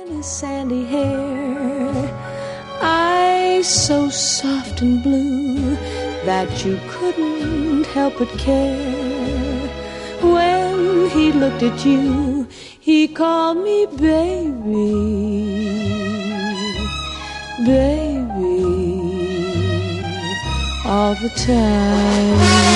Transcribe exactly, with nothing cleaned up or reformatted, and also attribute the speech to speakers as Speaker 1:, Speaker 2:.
Speaker 1: shiny sandy hair, eyes so soft and blue that you couldn't help but care. When he looked at you, he called me baby, baby, all the time.